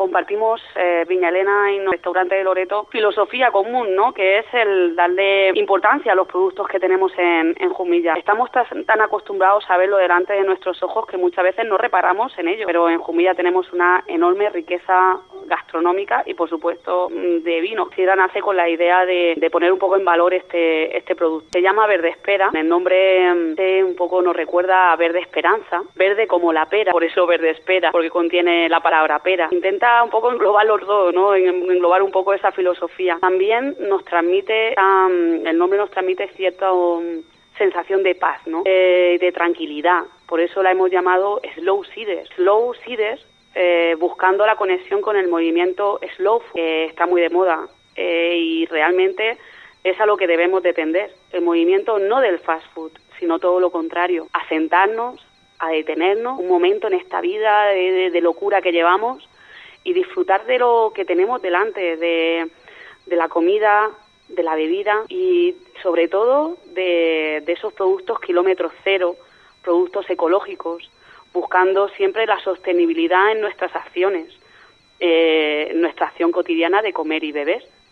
compartimos Viña Elena y el restaurante de Loreto filosofía común, ¿no? Que es el darle importancia a los productos que tenemos en Jumilla. Estamos tan acostumbrados a verlo delante de nuestros ojos que muchas veces no reparamos en ello, pero en Jumilla tenemos una enorme riqueza gastronómica y por supuesto de vino. Sidra nace con la idea de poner un poco en valor este producto. Se llama Verde Espera, el nombre un poco nos recuerda a verde esperanza, verde como la pera, por eso Verde Espera, porque contiene la palabra pera. Intenta un poco englobar los dos, ¿no? Englobar un poco esa filosofía. También nos transmite, el nombre nos transmite cierta sensación de paz, ¿no? De tranquilidad. Por eso la hemos llamado Slow Cider. Slow Cider, buscando la conexión con el movimiento slow food, que está muy de moda y realmente es a lo que debemos de tender. El movimiento no del fast food, sino todo lo contrario, a sentarnos, a detenernos un momento en esta vida de locura que llevamos y disfrutar de lo que tenemos delante, de la comida, de la bebida y sobre todo de esos productos kilómetro cero, productos ecológicos, buscando siempre la sostenibilidad en nuestras acciones, en nuestra acción cotidiana de comer y beber.